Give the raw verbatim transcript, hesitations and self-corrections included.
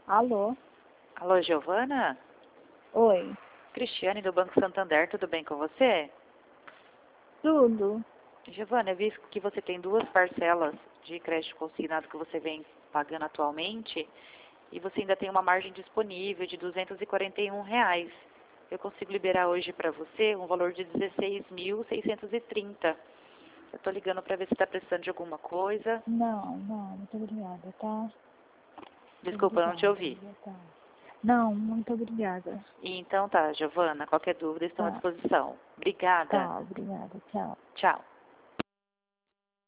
Alô? Alô, Giovana? Oi. Cristiane, do Banco Santander, tudo bem com você? Tudo? Giovana, eu vi que você tem duas parcelas de crédito consignado que você vem pagando atualmente e você ainda tem uma margem disponível de duzentos e quarenta e um reais. Eu consigo liberar hoje para você um valor de dezesseis mil seiscentos e trinta. Eu estou ligando para ver se está precisando de alguma coisa. Não, não, muito obrigada, tá? Desculpa, eu não te Obrigada, ouvi. tá. Não, muito obrigada. Então tá, Giovana, qualquer dúvida estão à Tá, disposição. Obrigada. tá, obrigada, tchau. Tchau.